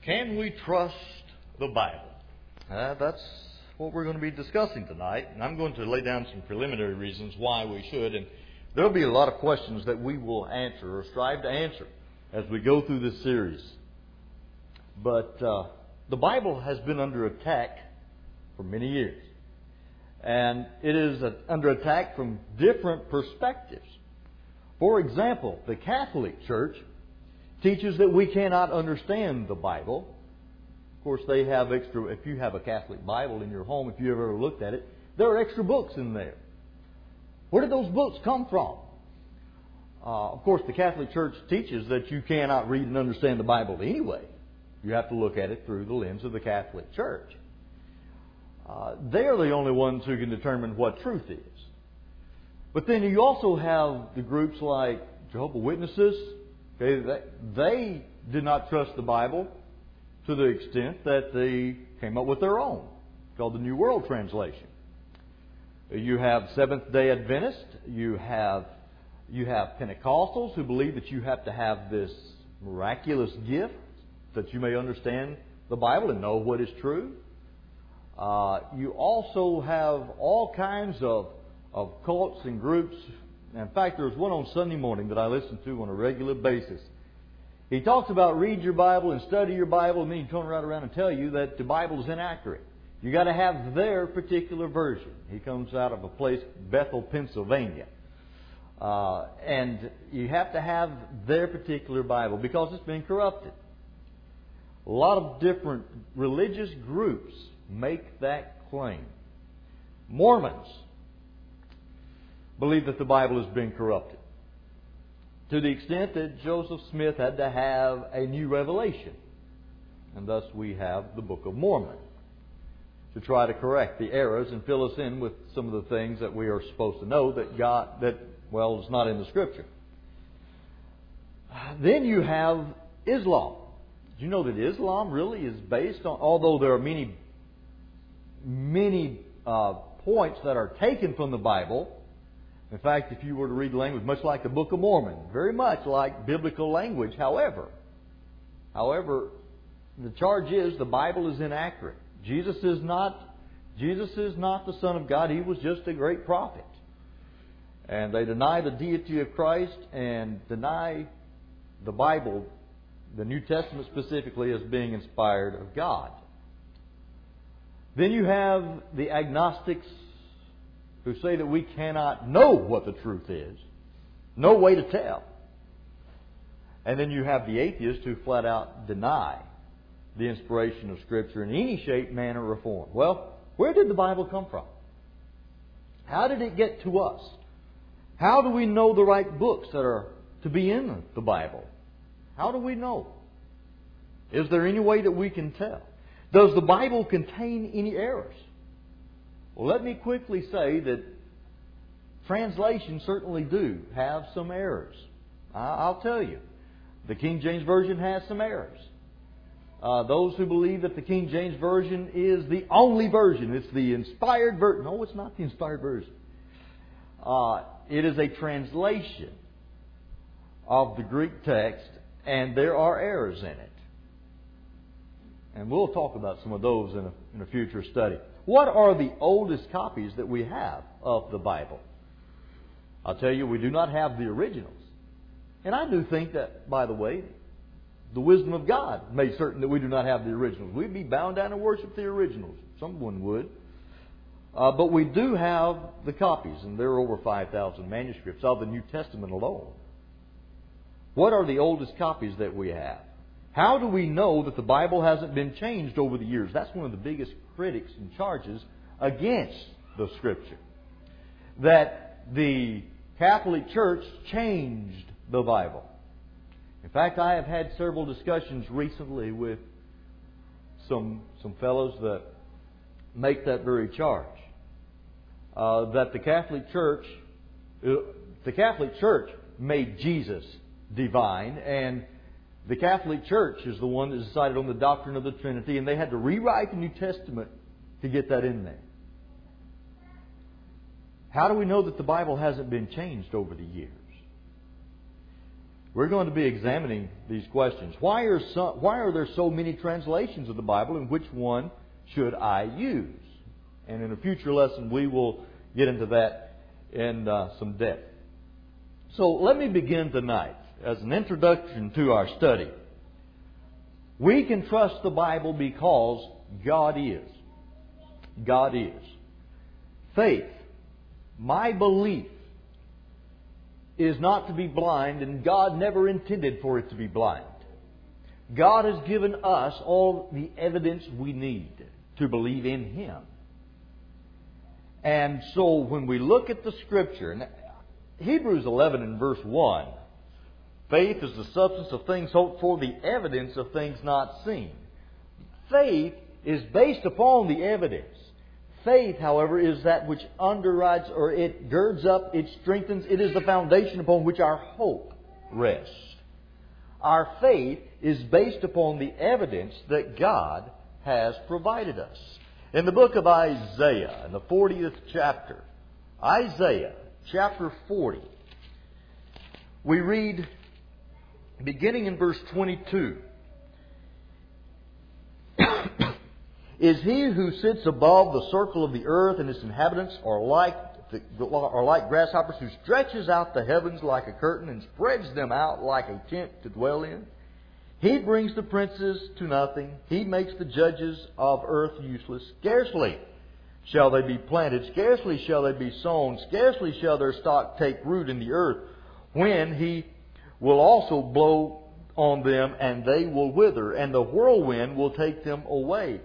Can we trust the Bible? That's what we're going to be discussing tonight. And I'm going to lay down some preliminary reasons why we should. And there'll be a lot of questions that we will answer or strive to answer as we go through this series. But the Bible has been under attack for many years. And it is under attack from different perspectives. For example, the Catholic Church teaches that we cannot understand the Bible. Of course, they have extra, if you have a Catholic Bible in your home, if you ever looked at it, there are extra books in there. Where did those books come from? Of course, the Catholic Church teaches that you cannot read and understand the Bible anyway. You have to look at it through the lens of the Catholic Church. They're the only ones who can determine what truth is. But then you also have the groups like Jehovah's Witnesses. Okay, they did not trust the Bible to the extent that they came up with their own, called the New World Translation. You have Seventh-day Adventists. You have Pentecostals who believe that you have to have this miraculous gift that you may understand the Bible and know what is true. You also have all kinds of cults and groups. In fact, there was one on Sunday morning that I listened to on a regular basis. He talks about read your Bible and study your Bible, and then he turn right around and tell you that the Bible is inaccurate. You got to have their particular version. He comes out of a place, Bethel, Pennsylvania. And you have to have their particular Bible because it's been corrupted. A lot of different religious groups make that claim. Mormons believe that the Bible has been corrupted to the extent that Joseph Smith had to have a new revelation. And thus we have the Book of Mormon to try to correct the errors and fill us in with some of the things that we are supposed to know that is not in the Scripture. Then you have Islam. Did you know that Islam really is based on, although there are many points that are taken from the Bible. In fact, if you were to read the language, much like the Book of Mormon, very much like biblical language. However, the charge is the Bible is inaccurate. Jesus is not the Son of God. He was just a great prophet. And they deny the deity of Christ and deny the Bible, the New Testament specifically, as being inspired of God. Then you have the agnostics who say that we cannot know what the truth is. No way to tell. And then you have the atheists who flat out deny the inspiration of Scripture in any shape, manner, or form. Well, where did the Bible come from? How did it get to us? How do we know the right books that are to be in the Bible? How do we know? Is there any way that we can tell? Does the Bible contain any errors? Well, let me quickly say that translations certainly do have some errors. I'll tell you. The King James Version has some errors. Those who believe that the King James Version is the only version, it's the inspired version. No, it's not the inspired version. It is a translation of the Greek text, and there are errors in it. And we'll talk about some of those in a future study. What are the oldest copies that we have of the Bible? I'll tell you, we do not have the originals. And I do think that, by the way, the wisdom of God made certain that we do not have the originals. We'd be bound down and worship the originals. Someone would. But we do have the copies, and there are over 5,000 manuscripts of the New Testament alone. What are the oldest copies that we have? How do we know that the Bible hasn't been changed over the years? That's one of the biggest critics and charges against the Scripture. That the Catholic Church changed the Bible. In fact, I have had several discussions recently with some fellows that make that very charge. That the Catholic Church made Jesus divine, and the Catholic Church is the one that decided on the doctrine of the Trinity, and they had to rewrite the New Testament to get that in there. How do we know that the Bible hasn't been changed over the years? we're going to be examining these questions. Why are there so many translations of the Bible, and which one should I use? And in a future lesson, we will get into that in some depth. So let me begin tonight as an introduction to our study. We can trust the Bible because God is. God is. Faith, my belief, is not to be blind, and God never intended for it to be blind. God has given us all the evidence we need to believe in Him. And so when we look at the Scripture, and Hebrews 11 and verse 1, faith is the substance of things hoped for, the evidence of things not seen. Faith is based upon the evidence. Faith, however, is that which underwrites, or it girds up, it strengthens. It is the foundation upon which our hope rests. Our faith is based upon the evidence that God has provided us. In the book of Isaiah, in the 40th chapter, Isaiah chapter 40, we read, beginning in verse 22, is he who sits above the circle of the earth, and its inhabitants are like grasshoppers, who stretches out the heavens like a curtain and spreads them out like a tent to dwell in. He brings the princes to nothing. He makes the judges of earth useless. Scarcely shall they be planted. Scarcely shall they be sown. Scarcely shall their stock take root in the earth. When He will also blow on them, and they will wither, and the whirlwind will take them away.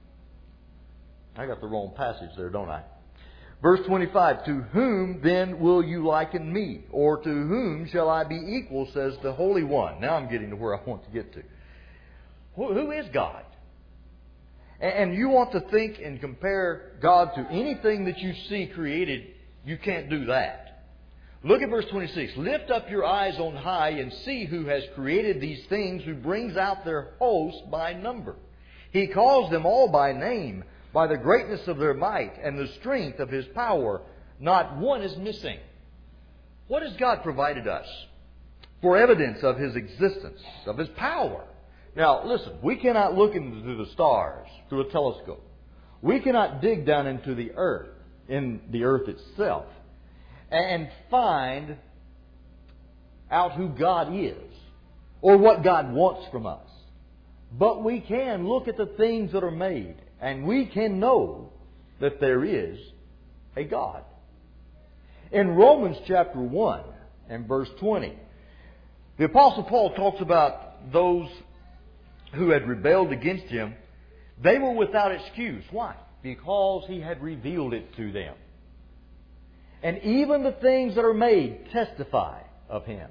I got the wrong passage there, don't I? Verse 25, to whom then will you liken me? Or to whom shall I be equal, says the Holy One. Now I'm getting to where I want to get to. Who is God? And you want to think and compare God to anything that you see created, you can't do that. Look at verse 26. Lift up your eyes on high and see who has created these things, who brings out their hosts by number. He calls them all by name. By the greatness of their might and the strength of His power, not one is missing. What has God provided us for evidence of His existence, of His power? Now, listen, we cannot look into the stars through a telescope. We cannot dig down into the earth, in the earth itself, and find out who God is or what God wants from us. But we can look at the things that are made, and we can know that there is a God. In Romans chapter 1 and verse 20, the Apostle Paul talks about those who had rebelled against him. They were without excuse. Why? Because He had revealed it to them. And even the things that are made testify of Him.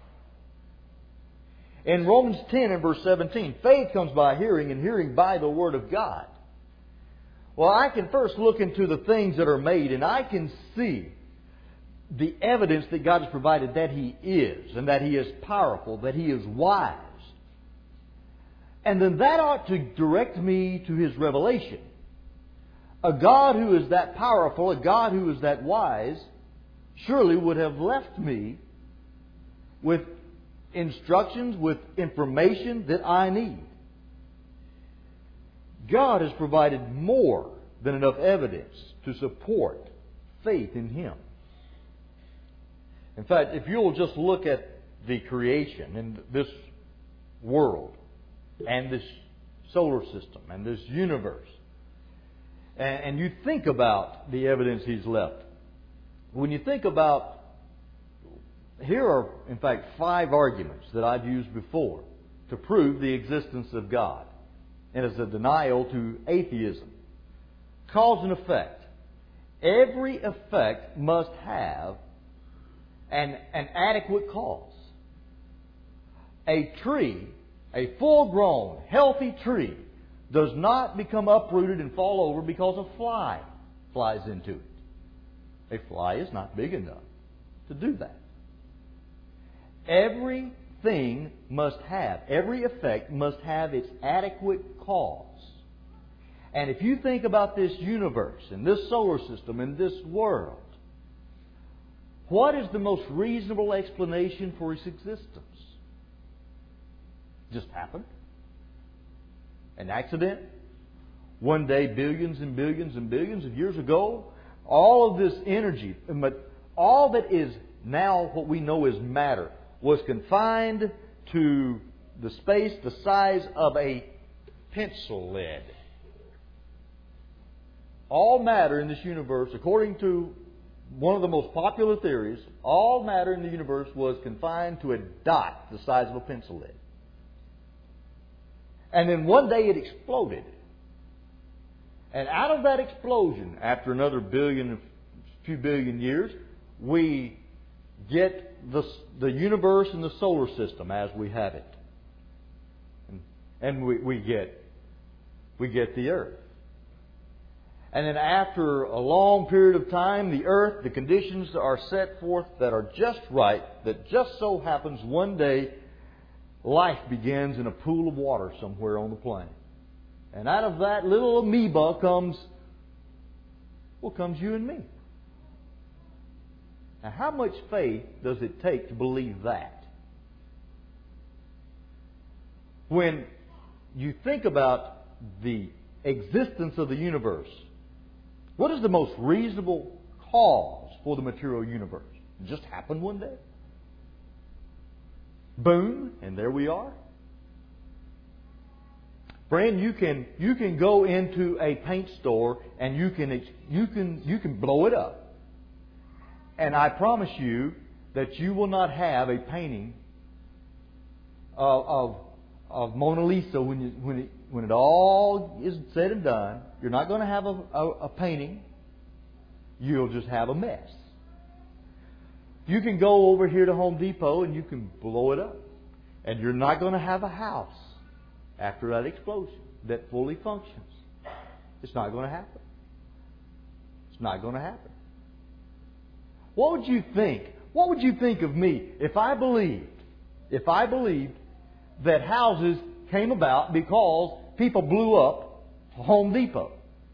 In Romans 10 and verse 17, faith comes by hearing, and hearing by the Word of God. Well, I can first look into the things that are made, and I can see the evidence that God has provided that He is, and that He is powerful, that He is wise. And then that ought to direct me to His revelation. A God who is that powerful, a God who is that wise, surely would have left me with instructions, with information that I need. God has provided more than enough evidence to support faith in Him. In fact, if you'll just look at the creation in this world and this solar system and this universe, and you think about the evidence He's left. When you think about, here are in fact 5 arguments that I've used before to prove the existence of God. And as a denial to atheism. Cause and effect. Every effect must have an adequate cause. A tree, a full-grown, healthy tree, does not become uprooted and fall over because a fly flies into it. A fly is not big enough to do that. Every effect must have its adequate cause. And if you think about this universe and this solar system and this world, what is the most reasonable explanation for its existence? Just happened. An accident. One day, billions and billions and billions of years ago, all of this energy, all that is now what we know as matter, was confined to the space the size of a pencil lead. All matter in this universe, according to one of the most popular theories, all matter in the universe was confined to a dot the size of a pencil lead. And then one day it exploded. And out of that explosion, after another few billion years, we get the universe and the solar system as we have it. And we get the earth. And then after a long period of time, the earth, the conditions are set forth that are just right, that just so happens one day life begins in a pool of water somewhere on the planet. And out of that little amoeba comes you and me. Now, how much faith does it take to believe that? When you think about the existence of the universe, what is the most reasonable cause for the material universe? It just happened one day. Boom, and there we are. Friend, you can go into a paint store and you can blow it up. And I promise you that you will not have a painting of Mona Lisa when it all is said and done. You're not going to have a painting. You'll just have a mess. You can go over here to Home Depot and you can blow it up. And you're not going to have a house after that explosion that fully functions. It's not going to happen. It's not going to happen. What would you think? What would you think of me if I believed that houses came about because people blew up Home Depot?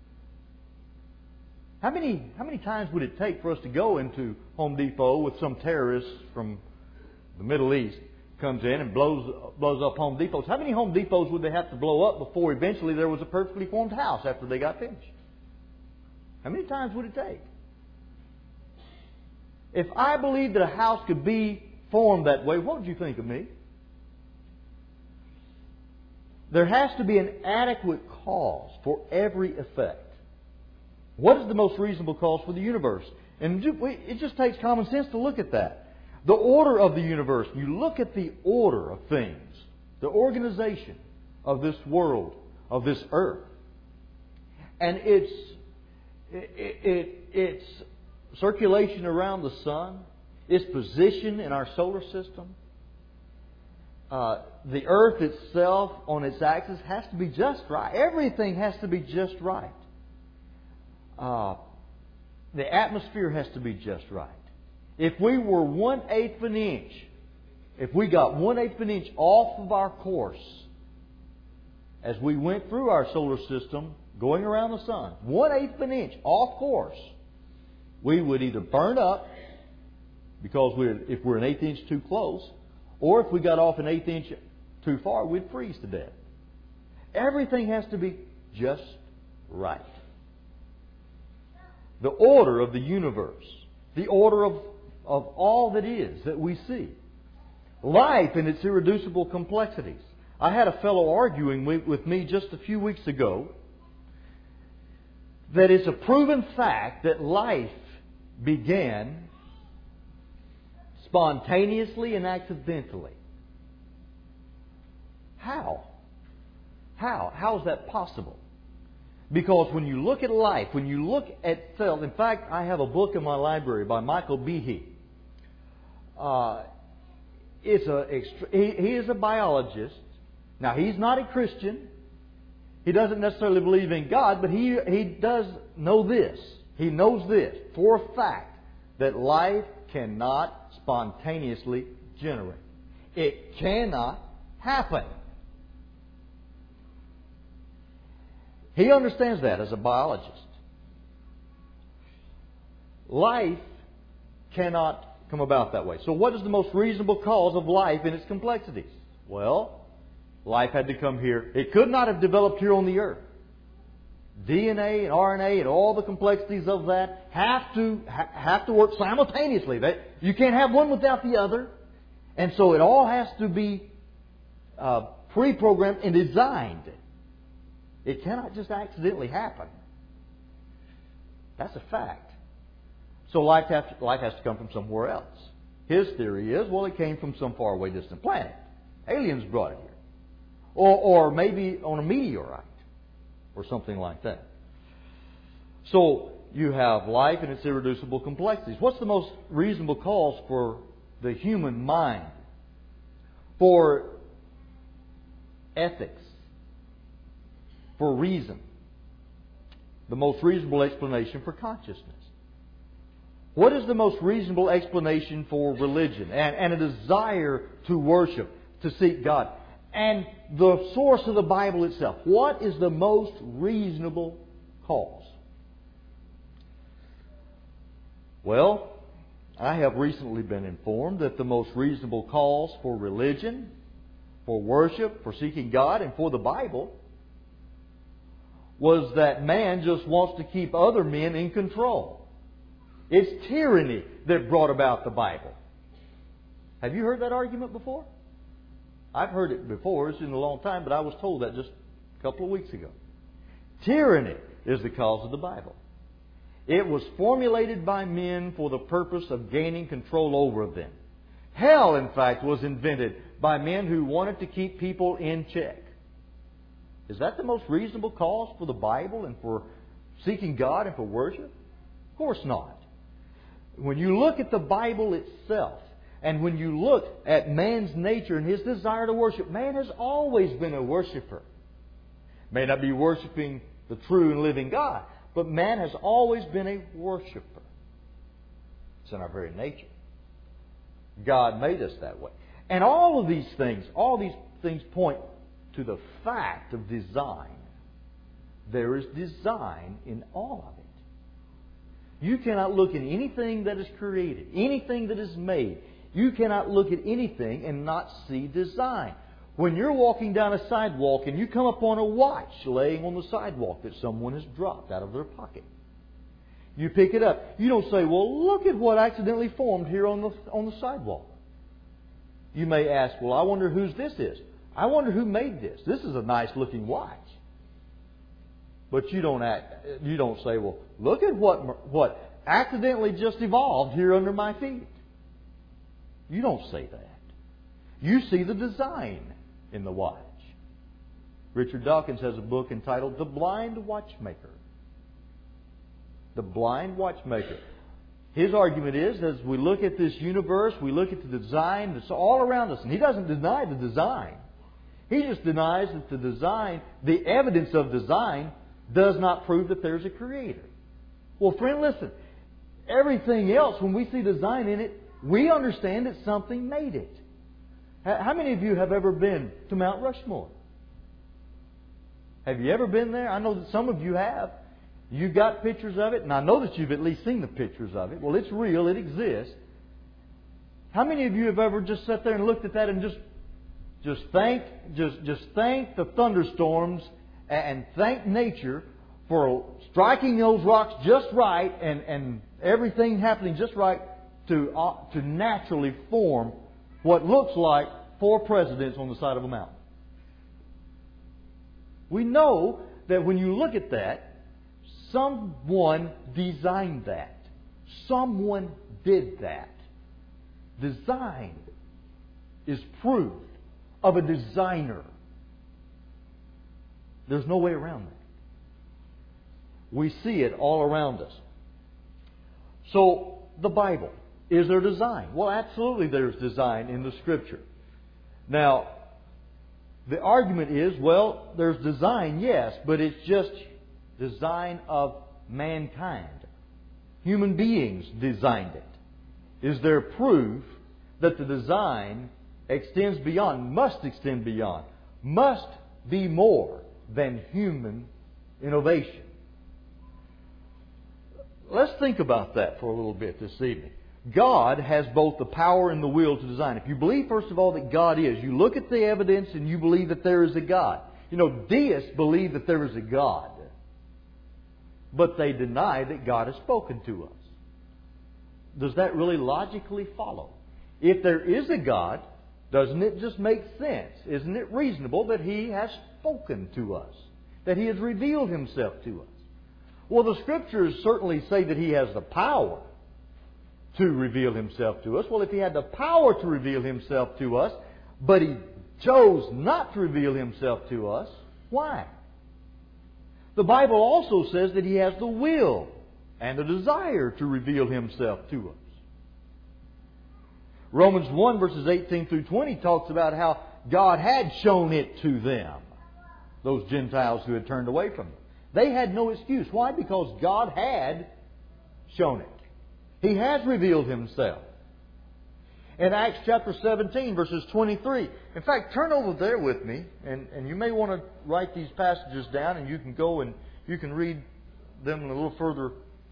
How many times would it take for us to go into Home Depot with some terrorist from the Middle East comes in and blows up Home Depots? How many Home Depots would they have to blow up before eventually there was a perfectly formed house after they got finished? How many times would it take? If I believed that a house could be formed that way, what would you think of me? There has to be an adequate cause for every effect. What is the most reasonable cause for the universe? And it just takes common sense to look at that. The order of the universe. You look at the order of things, the organization of this world, of this earth, and its circulation around the sun, its position in our solar system. The earth itself on its axis has to be just right. Everything has to be just right. The atmosphere has to be just right. If we were 1/8 of an inch, if we got 1/8 of an inch off of our course as we went through our solar system going around the sun, 1/8 of an inch off course, we would either burn up because if we're an 1/8 inch too close, or if we got off an 1/8 inch too far, we'd freeze to death. Everything has to be just right. The order of the universe, the order of all that is that we see. Life in its irreducible complexities. I had a fellow arguing with me just a few weeks ago that it's a proven fact that life began spontaneously and accidentally. How? How is that possible? Because when you look at life, when you look at cells, in fact, I have a book in my library by Michael Behe. He is a biologist. Now, he's not a Christian. He doesn't necessarily believe in God, but he does know this. He knows this for a fact, that life cannot spontaneously generate. It cannot happen. He understands that as a biologist. Life cannot come about that way. So what is the most reasonable cause of life in its complexities? Well, Life had to come here. It could not have developed here on the earth. DNA and RNA and all the complexities of that have to work simultaneously. You can't have one without the other. And so it all has to be pre-programmed and designed. It cannot just accidentally happen. That's a fact. So life has to come from somewhere else. His theory is, well, it came from some faraway distant planet. Aliens brought it here. Or maybe on a meteorite. Or something like that. So you have life and its irreducible complexities. What's the most reasonable cause for the human mind? For ethics? For reason? The most reasonable explanation for consciousness. What is the most reasonable explanation for religion and a desire to worship, to seek God? And the source of the Bible itself. What is the most reasonable cause? Well, I have recently been informed that the most reasonable cause for religion, for worship, for seeking God, and for the Bible was that man just wants to keep other men in control. It's tyranny that brought about the Bible. Have you heard that argument before? I've heard it before. It's been a long time, but I was told that just a couple of weeks ago. Tyranny is the cause of the Bible. It was formulated by men for the purpose of gaining control over them. Hell, in fact, was invented by men who wanted to keep people in check. Is that the most reasonable cause for the Bible and for seeking God and for worship? Of course not. When you look at the Bible itself, and when you look at man's nature and his desire to worship, man has always been a worshiper. May not be worshiping the true and living God, but man has always been a worshiper. It's in our very nature. God made us that way. And all these things point to the fact of design. There is design in all of it. You cannot look at anything that is created, anything that is made. You cannot look at anything and not see design. When you're walking down a sidewalk and you come upon a watch laying on the sidewalk that someone has dropped out of their pocket, you pick it up. You don't say, well, look at what accidentally formed here on the sidewalk. You may ask, well, I wonder whose this is. I wonder who made this. This is a nice looking watch. But you don't say, well, look at what accidentally just evolved here under my feet. You don't say that. You see the design in the watch. Richard Dawkins has a book entitled The Blind Watchmaker. The Blind Watchmaker. His argument is, as we look at this universe, we look at the design that's all around us. And he doesn't deny the design. He just denies that the design, the evidence of design, does not prove that there's a creator. Well, friend, listen. Everything else, when we see design in it, we understand that something made it. How many of you have ever been to Mount Rushmore? Have you ever been there? I know that some of you have. You've got pictures of it, and I know that you've at least seen the pictures of it. Well, it's real. It exists. How many of you have ever just sat there and looked at that and just thanked the thunderstorms and thanked nature for striking those rocks just right and everything happening just right to naturally form what looks like 4 presidents on the side of a mountain? We know that when you look at that, someone designed that. Someone did that. Design is proof of a designer. There's no way around that. We see it all around us. So, the Bible. Is there design? Well, absolutely there's design in the Scripture. Now, the argument is, well, there's design, yes, but it's just design of mankind. Human beings designed it. Is there proof that the design extends beyond, must extend beyond, must be more than human innovation? Let's think about that for a little bit this evening. God has both the power and the will to design. If you believe, first of all, that God is, you look at the evidence and you believe that there is a God. You know, deists believe that there is a God, but they deny that God has spoken to us. Does that really logically follow? If there is a God, doesn't it just make sense? Isn't it reasonable that He has spoken to us? That He has revealed Himself to us? Well, the Scriptures certainly say that He has the power to reveal Himself to us. Well, if He had the power to reveal Himself to us, but He chose not to reveal Himself to us, why? The Bible also says that He has the will and the desire to reveal Himself to us. Romans 1 verses 18 through 20 talks about how God had shown it to them, those Gentiles who had turned away from Him. They had no excuse. Why? Because God had shown it. He has revealed Himself. In Acts chapter 17 verses 23. In fact, turn over there with me, and you may want to write these passages down, and you can go and you can read them a little further,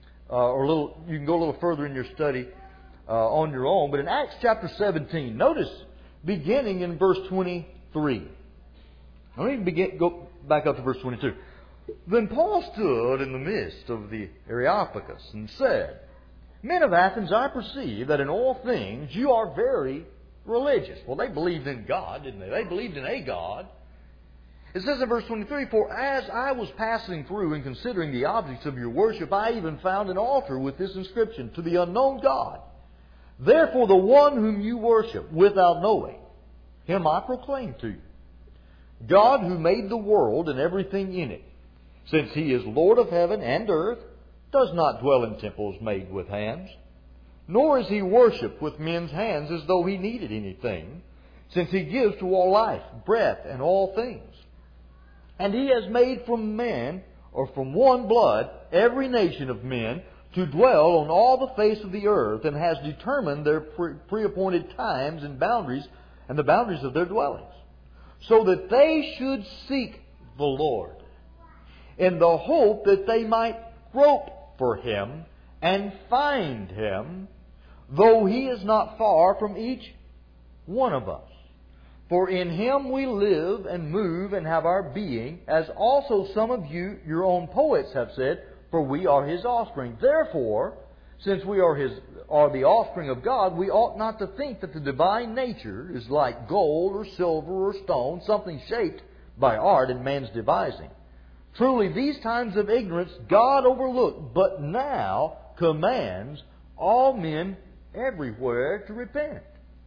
you can go a little further in your study on your own. But in Acts chapter 17, notice beginning in verse 23. Let me go back up to verse 22. Then Paul stood in the midst of the Areopagus and said, Men of Athens, I perceive that in all things you are very religious. Well, they believed in God, didn't they? They believed in a God. It says in verse 23, For as I was passing through and considering the objects of your worship, I even found an altar with this inscription, To the unknown God. Therefore the one whom you worship without knowing, Him I proclaim to you. God who made the world and everything in it, since He is Lord of heaven and earth, does not dwell in temples made with hands, nor is He worshipped with men's hands as though He needed anything, since He gives to all life, breath, and all things. And He has made from men, or from one blood, every nation of men to dwell on all the face of the earth, and has determined their pre-appointed times and boundaries, and the boundaries of their dwellings, so that they should seek the Lord, in the hope that they might grope for Him and find Him, though He is not far from each one of us. For in Him we live and move and have our being, as also some of you, your own poets, have said, for we are His offspring. Therefore, since we are the offspring of God, we ought not to think that the divine nature is like gold or silver or stone, something shaped by art and man's devising. Truly, these times of ignorance God overlooked, but now commands all men everywhere to repent.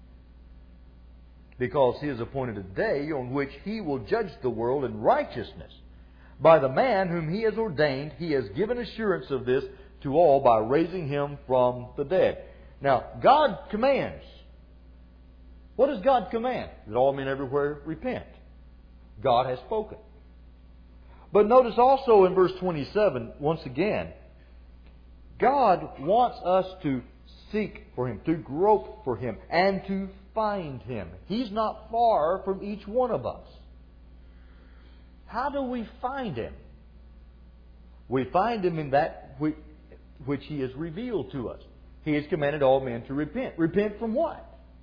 Because He has appointed a day on which He will judge the world in righteousness. By the man whom He has ordained, He has given assurance of this to all by raising Him from the dead. Now, God commands. What does God command? That all men everywhere repent. God has spoken. But notice also in verse 27, once again, God wants us to seek for Him, to grope for Him, and to find Him. He's not far from each one of us. How do we find Him? We find Him in that which He has revealed to us. He has commanded all men to repent. Repent from what?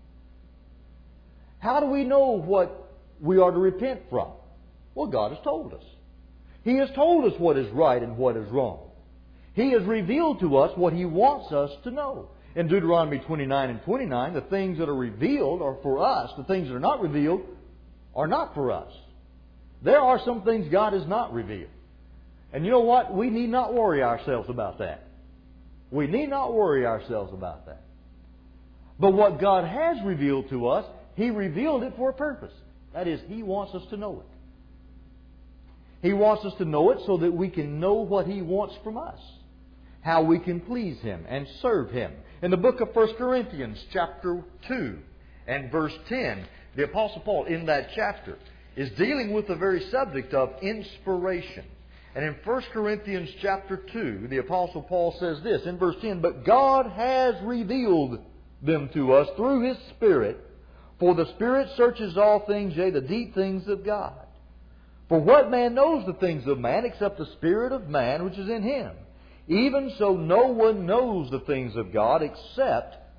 How do we know what we are to repent from? Well, God has told us. He has told us what is right and what is wrong. He has revealed to us what He wants us to know. In Deuteronomy 29 and 29, the things that are revealed are for us. The things that are not revealed are not for us. There are some things God has not revealed. And you know what? We need not worry ourselves about that. We need not worry ourselves about that. But what God has revealed to us, He revealed it for a purpose. That is, He wants us to know it. He wants us to know it so that we can know what He wants from us. How we can please Him and serve Him. In the book of 1 Corinthians chapter 2 and verse 10, the Apostle Paul in that chapter is dealing with the very subject of inspiration. And in 1 Corinthians chapter 2, the Apostle Paul says this in verse 10, But God has revealed them to us through His Spirit, for the Spirit searches all things, yea, the deep things of God. For what man knows the things of man except the Spirit of man which is in him? Even so no one knows the things of God except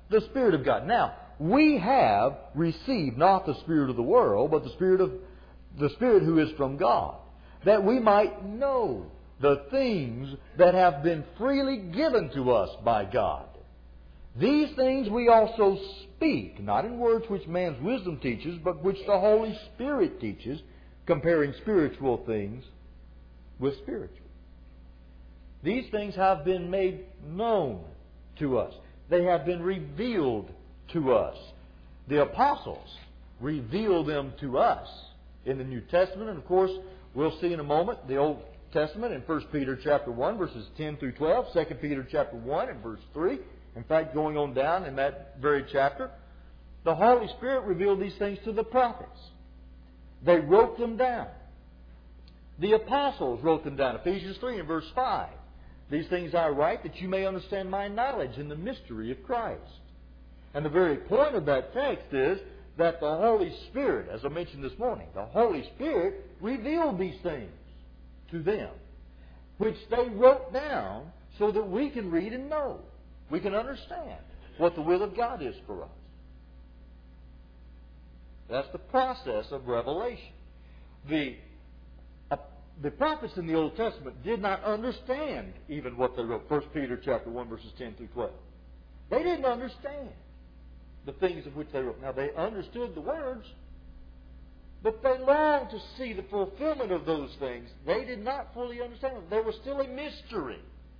the Spirit of God. Now, we have received not the spirit of the world, but the Spirit who is from God, that we might know the things that have been freely given to us by God. These things we also speak, not in words which man's wisdom teaches, but which the Holy Spirit teaches, comparing spiritual things with spiritual. These things have been made known to us. They have been revealed to us. The apostles revealed them to us in the New Testament. And of course, we'll see in a moment the Old Testament in 1 Peter chapter 1, verses 10 through 12, 2 Peter chapter 1 and verse 3. In fact, going on down in that very chapter, the Holy Spirit revealed these things to the prophets. They wrote them down. The apostles wrote them down. Ephesians 3 and verse 5. These things I write that you may understand my knowledge in the mystery of Christ. And the very point of that text is that the Holy Spirit, as I mentioned this morning, the Holy Spirit revealed these things to them, which they wrote down so that we can read and know. We can understand what the will of God is for us. That's the process of revelation. The prophets in the Old Testament did not understand even what they wrote. 1 Peter chapter 1, verses 10 through 12. They didn't understand the things of which they wrote. Now, they understood the words, but they longed to see the fulfillment of those things. They did not fully understand them. There was still a mystery.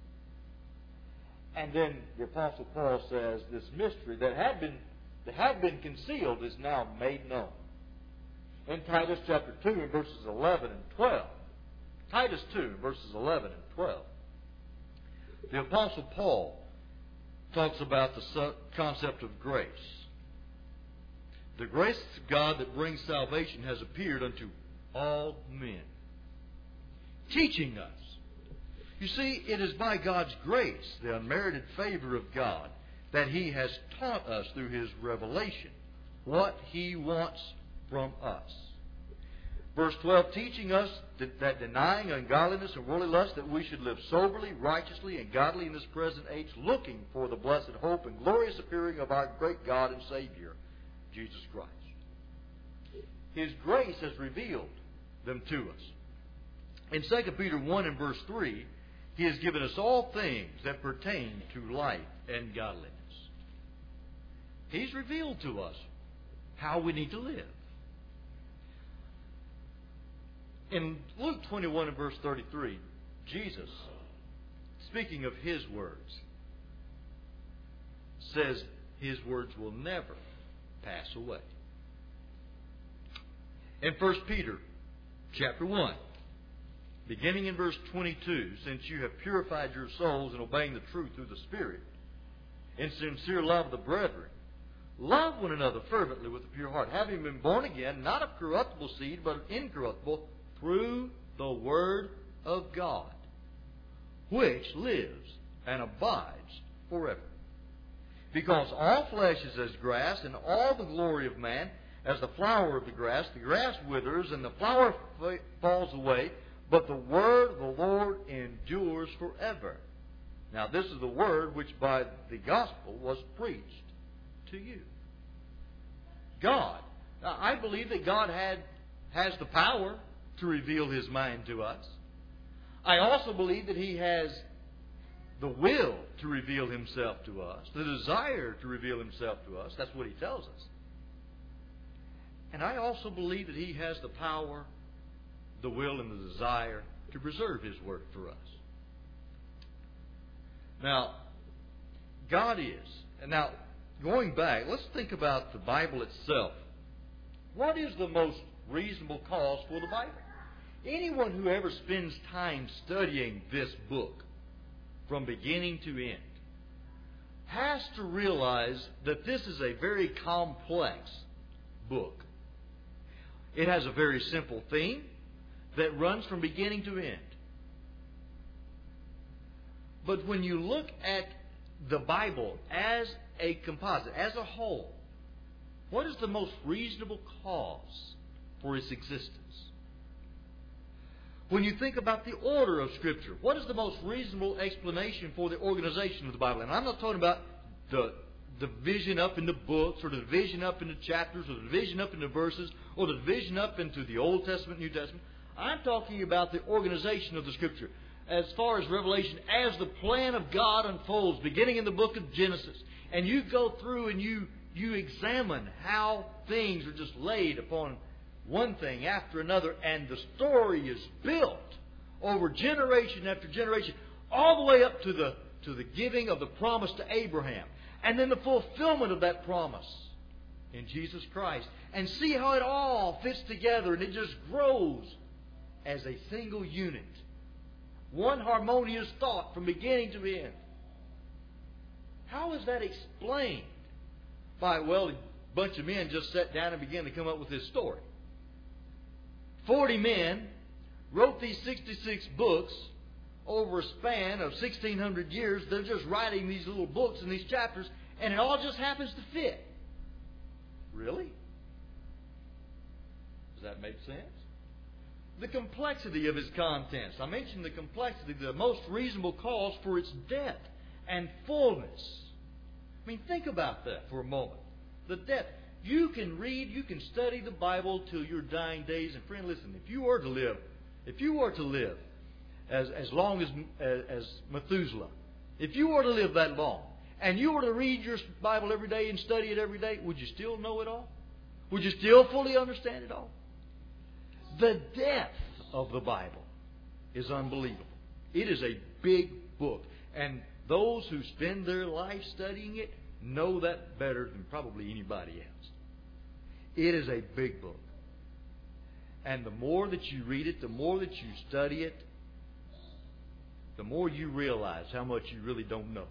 And then the Apostle Paul says this mystery that had been concealed is now made known. In Titus chapter 2 and verses 11 and 12. Titus 2 verses 11 and 12. The Apostle Paul talks about the concept of grace. The grace of God that brings salvation has appeared unto all men, teaching us. You see, it is by God's grace, the unmerited favor of God, that He has taught us through His revelation what He wants from us. Verse 12, teaching us that denying ungodliness and worldly lust, that we should live soberly, righteously, and godly in this present age, looking for the blessed hope and glorious appearing of our great God and Savior, Jesus Christ. His grace has revealed them to us. In 2 Peter 1 and verse 3, He has given us all things that pertain to life and godliness. He's revealed to us how we need to live. In Luke 21 and verse 33, Jesus, speaking of His words, says His words will never pass away. In 1 Peter chapter 1, beginning in verse 22, since you have purified your souls in obeying the truth through the Spirit, in sincere love of the brethren, love one another fervently with a pure heart, having been born again, not of corruptible seed, but of incorruptible, through the Word of God, which lives and abides forever. Because all flesh is as grass, and all the glory of man as the flower of the grass. The grass withers, and the flower falls away, but the word of the Lord endures forever. Now, this is the word which by the gospel was preached to you. God. Now, I believe that God has the power to reveal His mind to us. I also believe that He has the will to reveal Himself to us, the desire to reveal Himself to us. That's what He tells us. And I also believe that He has the power, the will, and the desire to preserve His Word for us. Now, God is. And now, going back, let's think about the Bible itself. What is the most reasonable cause for the Bible? Anyone who ever spends time studying this book from beginning to end has to realize that this is a very complex book. It has a very simple theme that runs from beginning to end. But when you look at the Bible as a composite, as a whole, what is the most reasonable cause for its existence? When you think about the order of Scripture, what is the most reasonable explanation for the organization of the Bible? And I'm not talking about division up into books, or the division up into chapters, or the division up into verses, or the division up into the Old Testament, New Testament. I'm talking about the organization of the Scripture. As far as Revelation, as the plan of God unfolds, beginning in the book of Genesis, and you go through and you examine how things are just laid upon one thing after another, and the story is built over generation after generation, all the way up to the giving of the promise to Abraham, and then the fulfillment of that promise in Jesus Christ, and see how it all fits together, and it just grows as a single unit. One harmonious thought from beginning to end. How is that explained? By, well, a bunch of men just sat down and began to come up with this story. 40 men wrote these 66 books over a span of 1,600 years. They're just writing these little books and these chapters, and it all just happens to fit. Really? Does that make sense? The complexity of its contents. I mentioned the complexity, the most reasonable cause for its depth and fullness. I mean, think about that for a moment. The depth. You can read, you can study the Bible till your dying days. And friend, listen, if you were to live as long as Methuselah, if you were to live that long, and you were to read your Bible every day and study it every day, would you still know it all? Would you still fully understand it all? The depth of the Bible is unbelievable. It is a big book. And those who spend their life studying it know that better than probably anybody else. It is a big book. And the more that you read it, the more that you study it, the more you realize how much you really don't know.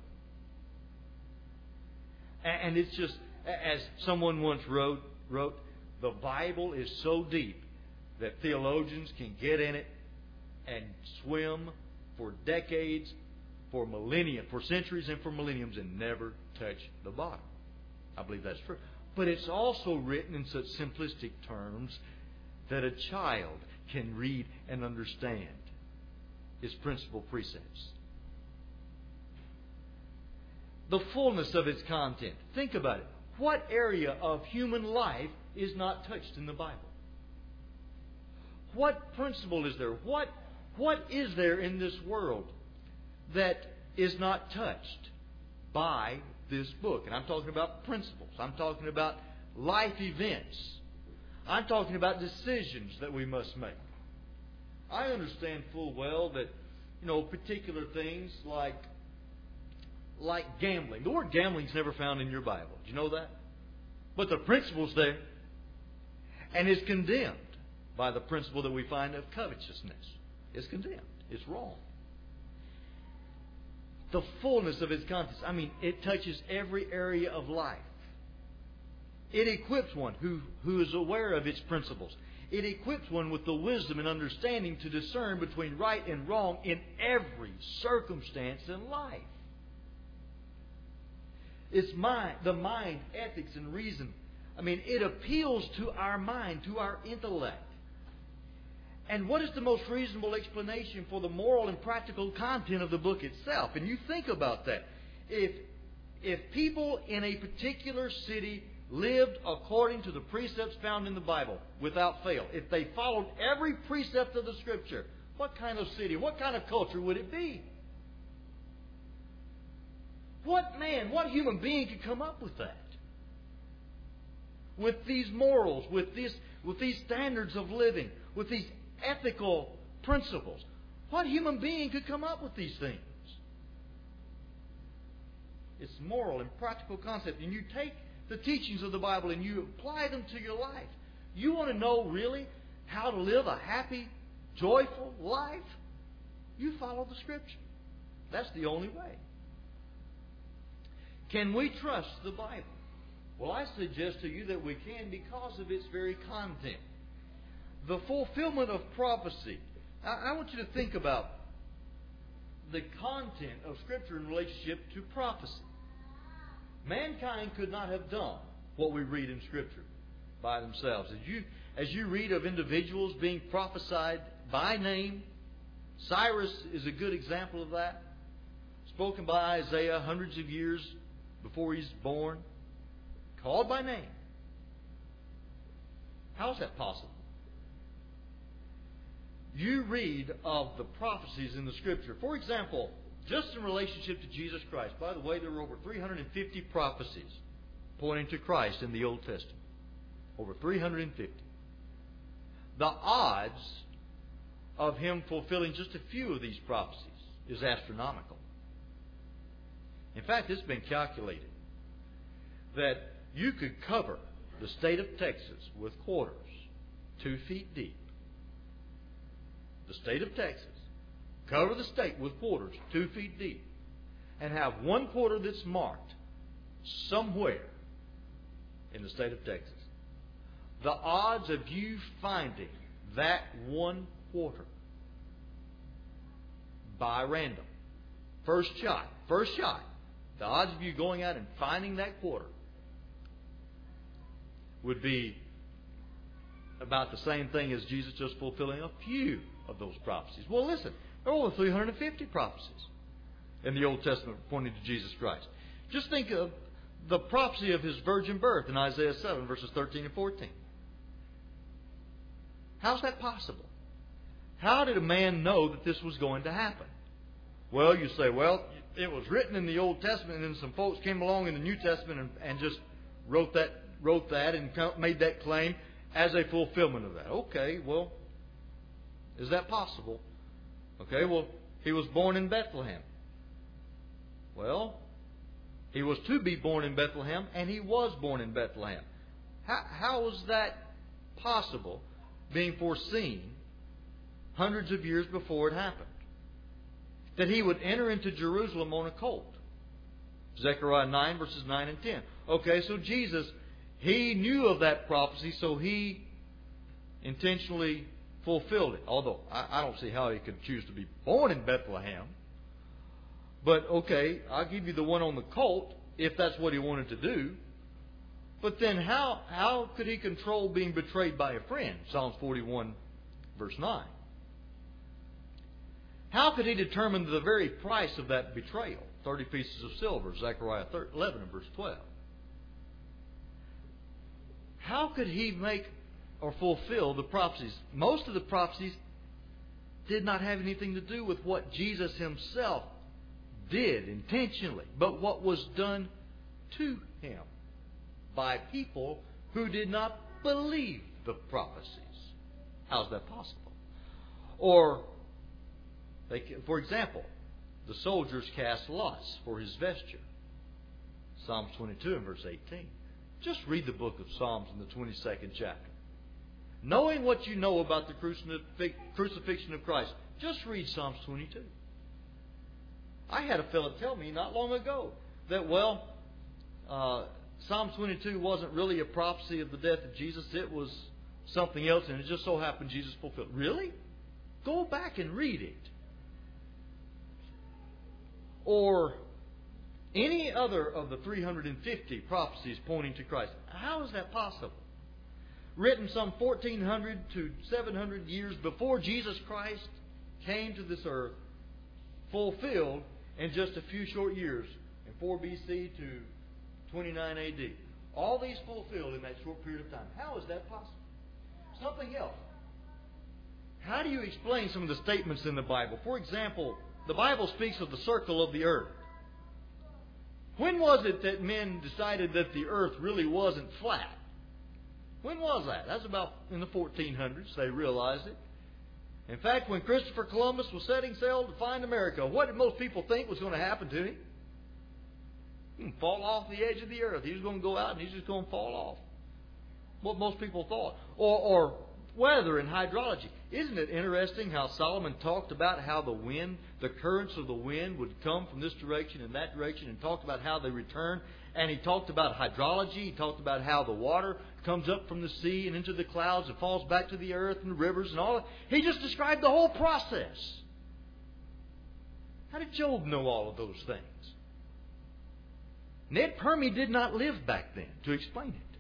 And it's just, as someone once wrote, the Bible is so deep that theologians can get in it and swim for decades, for millennia, for centuries and for millenniums, and never touch the bottom. I believe that's true. But it's also written in such simplistic terms that a child can read and understand its principal precepts. The fullness of its content. Think about it. What area of human life is not touched in the Bible? What principle is there? What is there in this world that is not touched by this book? And I'm talking about principles. I'm talking about life events. I'm talking about decisions that we must make. I understand full well that, particular things like gambling. The word gambling is never found in your Bible. Do you know that? But the principle's there. And it's condemned by the principle that we find of covetousness. It's condemned. It's wrong. The fullness of its contents. I mean, it touches every area of life. It equips one who is aware of its principles. It equips one with the wisdom and understanding to discern between right and wrong in every circumstance in life. It's the mind, ethics, and reason. I mean, it appeals to our mind, to our intellect. And what is the most reasonable explanation for the moral and practical content of the book itself? And you think about that. If people in a particular city lived according to the precepts found in the Bible without fail, if they followed every precept of the Scripture, what kind of city, what kind of culture would it be? What man, what human being could come up with that? With these morals, with these standards of living, with these ethical principles. What human being could come up with these things? It's moral and practical concept. And you take the teachings of the Bible and you apply them to your life. You want to know really how to live a happy, joyful life? You follow the Scripture. That's the only way. Can we trust the Bible? Well, I suggest to you that we can because of its very content. The fulfillment of prophecy. I want you to think about the content of Scripture in relationship to prophecy. Mankind could not have done what we read in Scripture by themselves. As you read of individuals being prophesied by name, Cyrus is a good example of that. Spoken by Isaiah hundreds of years before he's born, called by name. How is that possible? You read of the prophecies in the Scripture. For example, just in relationship to Jesus Christ. By the way, there were over 350 prophecies pointing to Christ in the Old Testament. Over 350. The odds of Him fulfilling just a few of these prophecies is astronomical. In fact, it's been calculated that you could cover the state of Texas with quarters 2 feet deep. The state of Texas. Cover the state with quarters 2 feet deep. And have one quarter that's marked somewhere in the state of Texas. The odds of you finding that one quarter by random, first shot, the odds of you going out and finding that quarter would be about the same thing as Jesus just fulfilling a few of those prophecies. Well, listen, there are over 350 prophecies in the Old Testament pointing to Jesus Christ. Just think of the prophecy of His virgin birth in Isaiah 7, verses 13 and 14. How's that possible? How did a man know that this was going to happen? Well, you say, well, it was written in the Old Testament, and then some folks came along in the New Testament and just wrote that and made that claim as a fulfillment of that. Okay, well, is that possible? Okay, well, He was born in Bethlehem. Well, He was to be born in Bethlehem, and He was born in Bethlehem. How was that possible, being foreseen hundreds of years before it happened? That He would enter into Jerusalem on a colt. Zechariah 9, verses 9 and 10. Okay, so Jesus, He knew of that prophecy, so He intentionally fulfilled it. Although, I don't see how He could choose to be born in Bethlehem. But, okay, I'll give you the one on the colt, if that's what He wanted to do. But then how could He control being betrayed by a friend? Psalms 41, verse 9. How could He determine the very price of that betrayal? 30 pieces of silver, Zechariah 11 and verse 12. How could He make or fulfill the prophecies? Most of the prophecies did not have anything to do with what Jesus Himself did intentionally, but what was done to Him by people who did not believe the prophecies. How's that possible? Or, for example, the soldiers cast lots for His vesture. Psalms 22 and verse 18. Just read the book of Psalms in the 22nd chapter. Knowing what you know about the crucifixion of Christ, just read Psalms 22. I had a fellow tell me not long ago that, Psalm 22 wasn't really a prophecy of the death of Jesus. It was something else, and it just so happened Jesus fulfilled. Really? Go back and read it. Or any other of the 350 prophecies pointing to Christ. How is that possible? Written some 1400 to 700 years before Jesus Christ came to this earth, fulfilled in just a few short years, in 4 BC to 29 AD. All these fulfilled in that short period of time. How is that possible? Something else. How do you explain some of the statements in the Bible? For example, the Bible speaks of the circle of the earth. When was it that men decided that the earth really wasn't flat? When was that? That's about in the 1400s. They realized it. In fact, when Christopher Columbus was setting sail to find America, what did most people think was going to happen to him? He'd fall off the edge of the earth. He was going to go out and he's just going to fall off. What most people thought. Or weather and hydrology. Isn't it interesting how Solomon talked about how the wind, the currents of the wind would come from this direction and that direction, and talked about how they return. And he talked about hydrology. He talked about how the water comes up from the sea and into the clouds and falls back to the earth and the rivers and all that. He just described the whole process. How did Job know all of those things? Ned Permy did not live back then to explain it.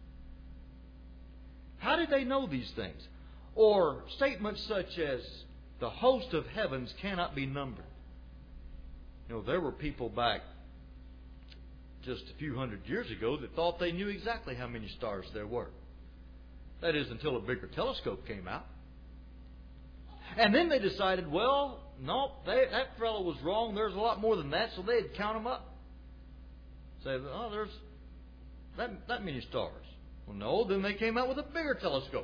How did they know these things? Or statements such as, the host of heavens cannot be numbered. You know, there were people back just a few hundred years ago that thought they knew exactly how many stars there were. That is, until a bigger telescope came out. And then they decided, well, no, that fellow was wrong. There's a lot more than that, so they'd count them up. Say, oh, there's that many stars. Well, no, then they came out with a bigger telescope.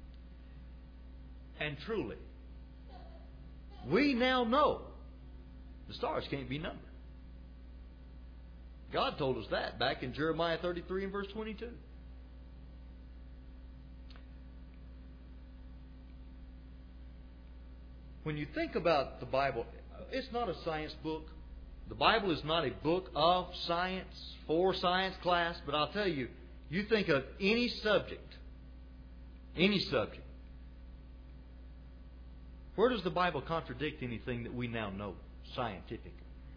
And truly, we now know the stars can't be numbered. God told us that back in Jeremiah 33 and verse 22. When you think about the Bible, it's not a science book. The Bible is not a book of science, for science class, but I'll tell you, you think of any subject, where does the Bible contradict anything that we now know scientifically?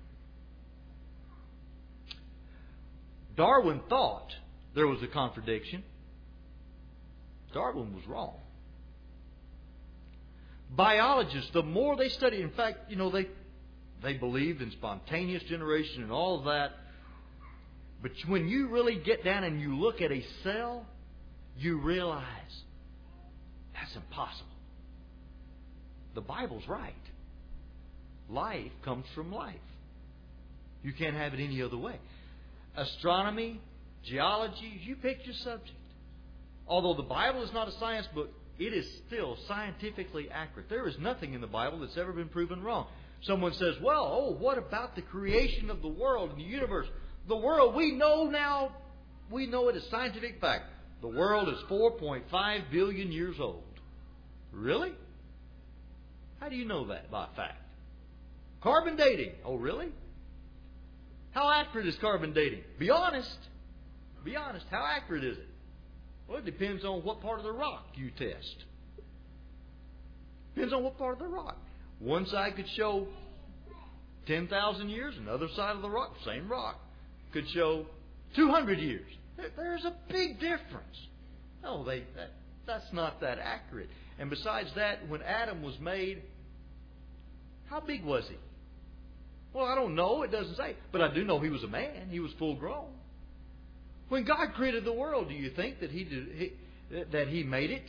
Darwin thought there was a contradiction. Darwin was wrong. Biologists, the more they study, in fact, they believed in spontaneous generation and all of that. But when you really get down and you look at a cell, you realize that's impossible. The Bible's right. Life comes from life. You can't have it any other way. Astronomy, geology, you pick your subject. Although the Bible is not a science book, it is still scientifically accurate. There is nothing in the Bible that's ever been proven wrong. Someone says, well, what about the creation of the world and the universe? The world, we know now, we know it is scientific fact. The world is 4.5 billion years old. Really? How do you know that by fact? Carbon dating. Oh, really? How accurate is carbon dating? Be honest. Be honest. How accurate is it? Well, it depends on what part of the rock you test. Depends on what part of the rock. One side could show 10,000 years, another side of the rock, same rock, could show 200 years. There's a big difference. No, that's not that accurate. And besides that, when Adam was made, how big was he? Well, I don't know. It doesn't say. But I do know he was a man. He was full grown. When God created the world, do you think that He made it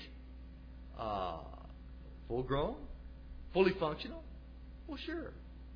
full grown, fully functional? Well, sure.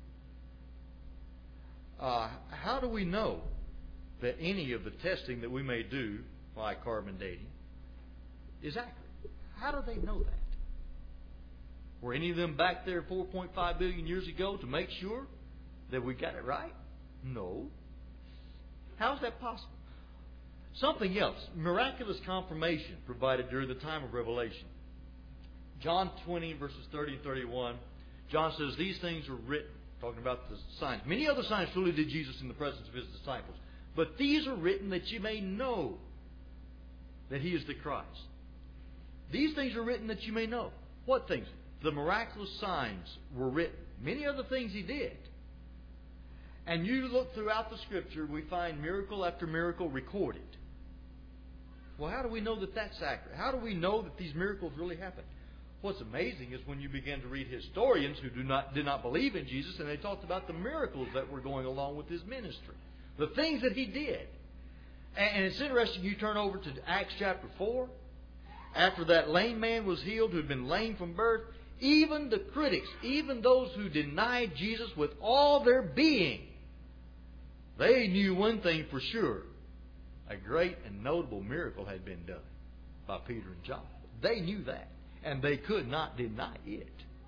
How do we know that any of the testing that we may do, like carbon dating, is accurate? How do they know that? Were any of them back there 4.5 billion years ago to make sure that we got it right? No. How is that possible? Something else, miraculous confirmation provided during the time of Revelation. John 20, verses 30 and 31, John says, these things are written, talking about the signs. Many other signs truly did Jesus in the presence of His disciples. But these are written that you may know that He is the Christ. These things are written that you may know. What things? The miraculous signs were written. Many other things He did. And you look throughout the Scripture, we find miracle after miracle recorded. Well, how do we know that that's accurate? How do we know that these miracles really happened? What's amazing is when you begin to read historians who did not believe in Jesus, and they talked about the miracles that were going along with His ministry. The things that He did. And it's interesting, you turn over to Acts chapter 4. After that lame man was healed who had been lame from birth, even the critics, even those who denied Jesus with all their being, they knew one thing for sure. A great and notable miracle had been done by Peter and John. They knew that. And they could not deny it.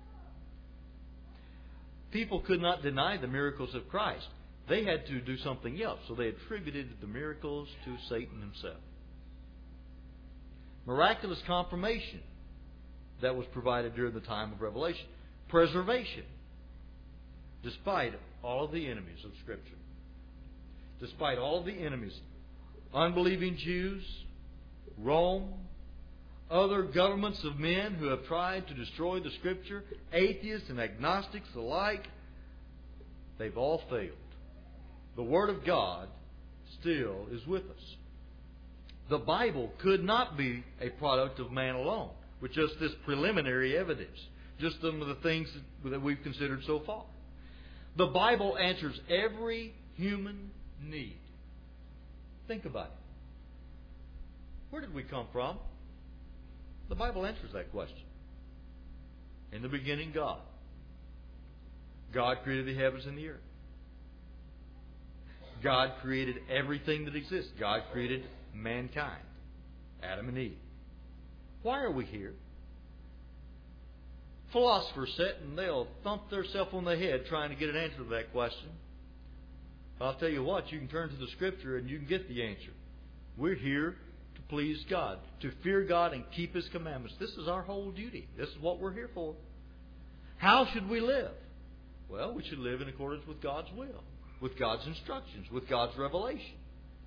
People could not deny the miracles of Christ. They had to do something else. So they attributed the miracles to Satan himself. Miraculous confirmation that was provided during the time of Revelation. Preservation. Despite all of the enemies of Scripture. Despite all of the enemies. Unbelieving Jews, Rome, other governments of men who have tried to destroy the Scripture, atheists and agnostics alike, they've all failed. The Word of God still is with us. The Bible could not be a product of man alone, with just this preliminary evidence, just some of the things that we've considered so far. The Bible answers every human need. Think about it. Where did we come from? The Bible answers that question. In the beginning, God. God created the heavens and the earth. God created everything that exists. God created mankind, Adam and Eve. Why are we here? Philosophers sit and they'll thump themselves on the head trying to get an answer to that question. I'll tell you what, you can turn to the Scripture and you can get the answer. We're here to please God, to fear God and keep His commandments. This is our whole duty. This is what we're here for. How should we live? Well, we should live in accordance with God's will, with God's instructions, with God's revelation.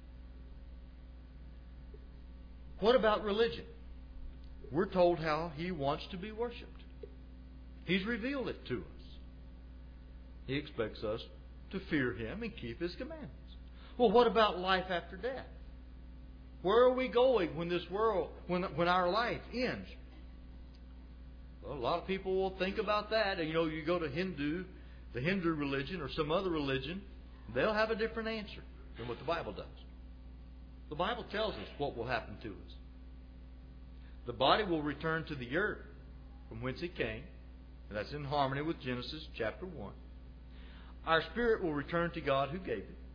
What about religion? We're told how He wants to be worshipped. He's revealed it to us. He expects us to fear Him and keep His commandments. Well, what about life after death? Where are we going when this world, when our life ends? Well, a lot of people will think about that. And, you go to the Hindu religion or some other religion, they'll have a different answer than what the Bible does. The Bible tells us what will happen to us. The body will return to the earth from whence it came. And that's in harmony with Genesis chapter 1. Our spirit will return to God who gave it.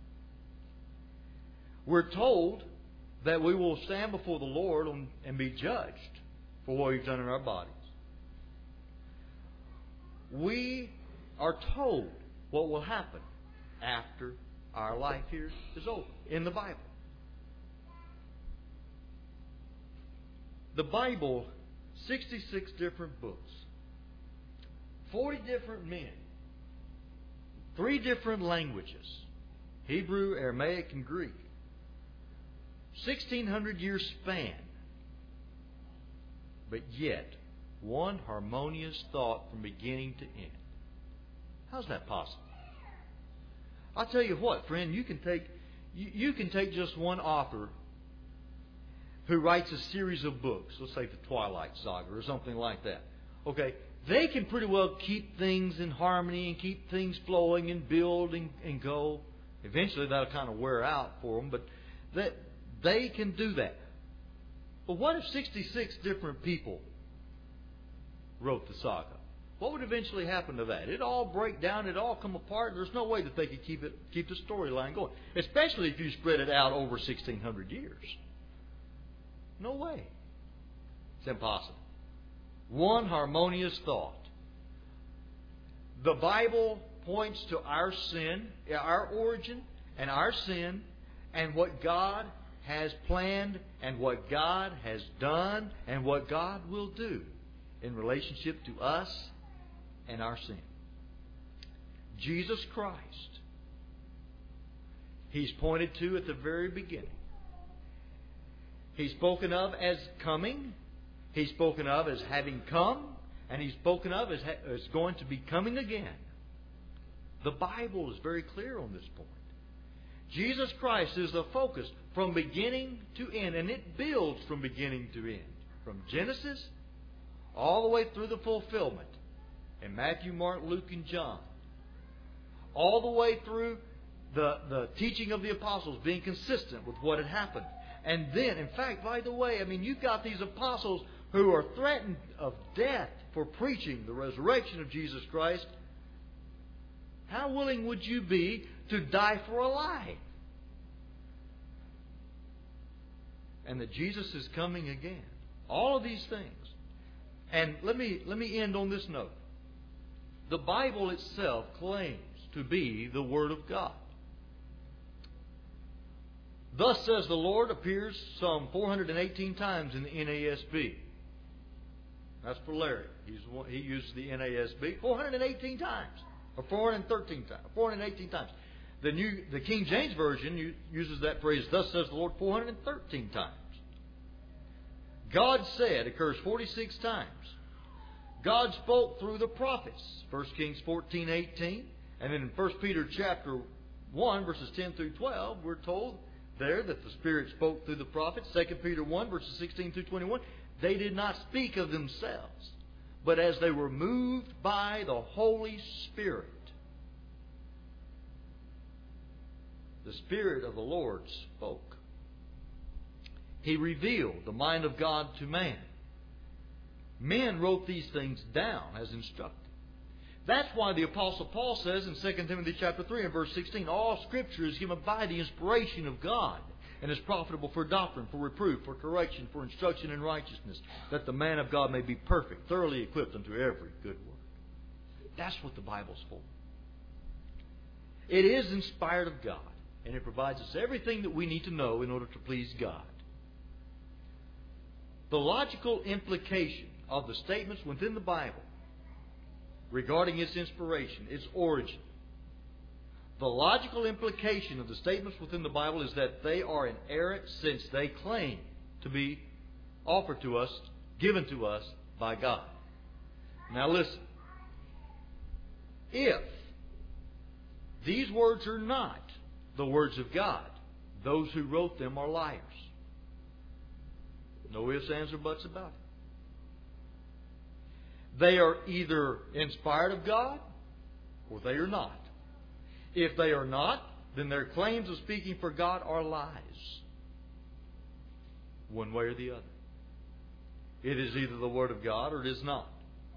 We're told that we will stand before the Lord and be judged for what we've done in our bodies. We are told what will happen after our life here is over in the Bible. The Bible, 66 different books, 40 different men, 3 different languages, Hebrew, Aramaic, and Greek, 1,600-year span, but yet one harmonious thought from beginning to end. How's that possible? I'll tell you what, friend, you can take just one author who writes a series of books, let's say the Twilight Saga or something like that. Okay, they can pretty well keep things in harmony and keep things flowing and build and go. Eventually that'll kind of wear out for them, but they can do that. But what if 66 different people wrote the saga? What would eventually happen to that? It'd all break down. It'd all come apart. There's no way that they could keep the storyline going. Especially if you spread it out over 1,600 years. No way. It's impossible. One harmonious thought. The Bible points to our sin, our origin, and our sin, and what God has planned, and what God has done, and what God will do in relationship to us and our sin. Jesus Christ, He's pointed to at the very beginning. He's spoken of as coming. He's spoken of as having come. And He's spoken of as going to be coming again. The Bible is very clear on this point. Jesus Christ is the focus from beginning to end. And it builds from beginning to end. From Genesis all the way through the fulfillment in Matthew, Mark, Luke, and John. All the way through the teaching of the apostles being consistent with what had happened. And then, in fact, by the way, you've got these apostles who are threatened of death for preaching the resurrection of Jesus Christ. How willing would you be to die for a lie? And that Jesus is coming again. All of these things. And let me end on this note. The Bible itself claims to be the Word of God. Thus says the Lord appears some 418 times in the NASB. That's for Larry. He uses the NASB 418 times. Or 413 times. 418 times. The King James Version uses that phrase, thus says the Lord, 413 times. God said occurs 46 times. God spoke through the prophets. 1 Kings 14:18. And then in 1 Peter chapter 1, verses 10 through 12, we're told there that the Spirit spoke through the prophets. 2 Peter 1, verses 16 through 21. They did not speak of themselves, but as they were moved by the Holy Spirit. the Spirit of the Lord spoke. He revealed the mind of God to man. Men wrote these things down as instructed. That's why the Apostle Paul says in 2 Timothy chapter 3 and verse 16, all Scripture is given by the inspiration of God and is profitable for doctrine, for reproof, for correction, for instruction in righteousness, that the man of God may be perfect, thoroughly equipped unto every good work. That's what the Bible's for. It is inspired of God, and it provides us everything that we need to know in order to please God. The logical implication of the statements within the Bible regarding its inspiration, its origin, the logical implication of the statements within the Bible is that they are inerrant since they claim to be offered to us, given to us by God. Now listen. If these words are not the words of God, those who wrote them are liars. No ifs, ands, or buts about it. They are either inspired of God or they are not. If they are not, then their claims of speaking for God are lies. One way or the other. It is either the Word of God or it is not.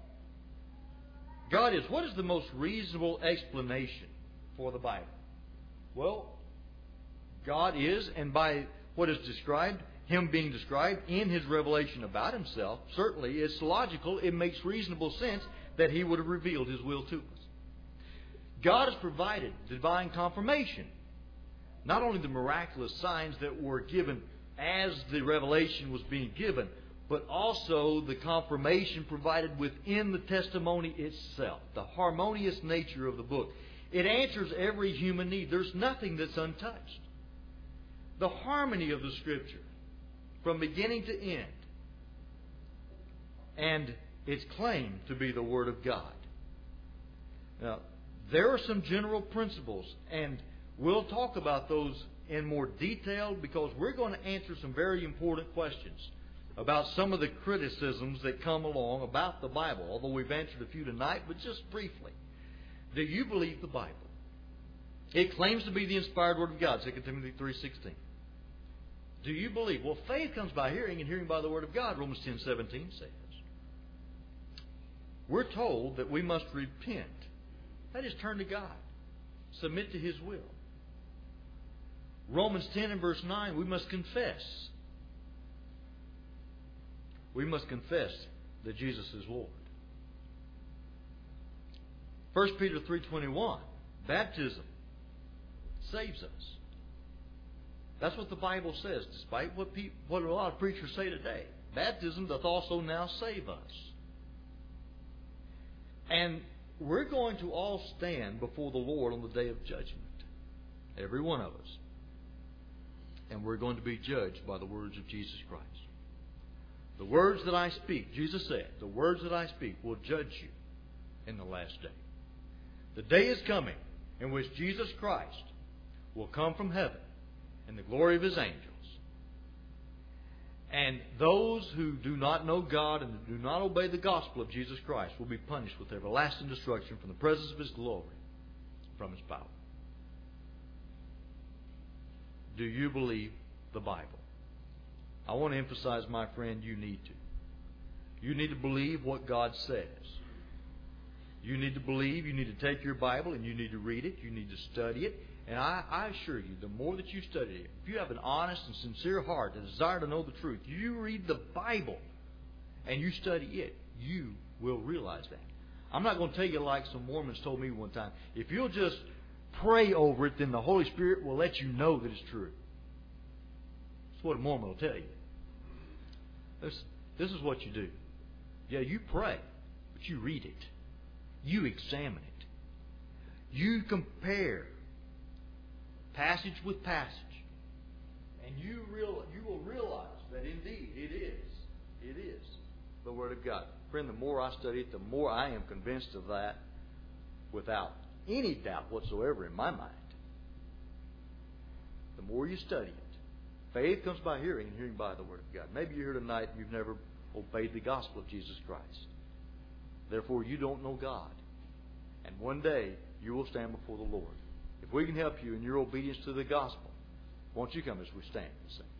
God is, what is the most reasonable explanation for the Bible? Well, God is, and by what is described, Him being described in His revelation about Himself, certainly it's logical, it makes reasonable sense that He would have revealed His will to us. God has provided divine confirmation. Not only the miraculous signs that were given as the revelation was being given, but also the confirmation provided within the testimony itself, the harmonious nature of the book. It answers every human need. There's nothing that's untouched. The harmony of the Scripture, from beginning to end, and its claim to be the Word of God. Now, there are some general principles, and we'll talk about those in more detail because we're going to answer some very important questions about some of the criticisms that come along about the Bible, although we've answered a few tonight, but just briefly. Do you believe the Bible? It claims to be the inspired Word of God, 2 Timothy 3:16. Do you believe? Well, faith comes by hearing, and hearing by the Word of God, Romans 10:17 says. We're told that we must repent. That is, turn to God. Submit to His will. Romans 10 and verse 9, we must confess. We must confess that Jesus is Lord. 1 Peter 3:21, baptism saves us. That's what the Bible says, despite what a lot of preachers say today. Baptism doth also now save us. And we're going to all stand before the Lord on the day of judgment. Every one of us. And we're going to be judged by the words of Jesus Christ. The words that I speak, Jesus said, the words that I speak will judge you in the last day. The day is coming in which Jesus Christ will come from heaven in the glory of His angels. And those who do not know God and do not obey the gospel of Jesus Christ will be punished with everlasting destruction from the presence of His glory, from His power. Do you believe the Bible? I want to emphasize, my friend, you need to. You need to believe what God says. You need to believe, you need to take your Bible and you need to read it, you need to study it. And I assure you, the more that you study it, if you have an honest and sincere heart, a desire to know the truth, you read the Bible and you study it, you will realize that. I'm not going to tell you like some Mormons told me one time. If you'll just pray over it, then the Holy Spirit will let you know that it's true. That's what a Mormon will tell you. This is what you do. Yeah, you pray, but you read it. You examine it. You compare passage with passage. And you will realize that indeed it is the Word of God. Friend, the more I study it, the more I am convinced of that without any doubt whatsoever in my mind. The more you study it. Faith comes by hearing, and hearing by the Word of God. Maybe you're here tonight and you've never obeyed the gospel of Jesus Christ. Therefore, you don't know God. And one day, you will stand before the Lord. If we can help you in your obedience to the gospel, won't you come as we stand and sing?